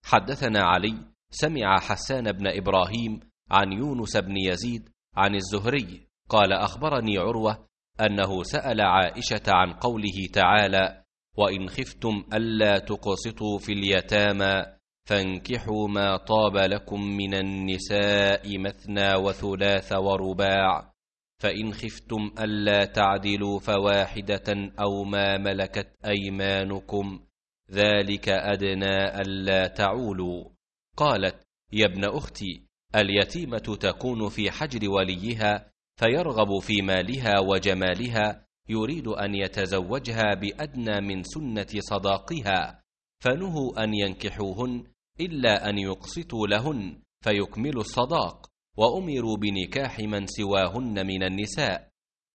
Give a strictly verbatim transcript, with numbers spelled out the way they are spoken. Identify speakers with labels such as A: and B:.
A: حدثنا علي سمع حسان بن إبراهيم عن يونس بن يزيد عن الزهري قال أخبرني عروة أنه سأل عائشة عن قوله تعالى: وإن خفتم ألا تقسطوا في اليتامى فانكحوا ما طاب لكم من النساء مثنى وثلاث ورباع، فإن خفتم ألا تعدلوا فواحدة أو ما ملكت أيمانكم ذلك أدنى ألا تعولوا. قالت: يا ابن أختي، اليتيمة تكون في حجر وليها فيرغب في مالها وجمالها، يريد أن يتزوجها بأدنى من سنة صداقها، فنهوا أن ينكحوهن إلا أن يقسطوا لهن فيكملوا الصداق، وأمروا بنكاح من سواهن من النساء،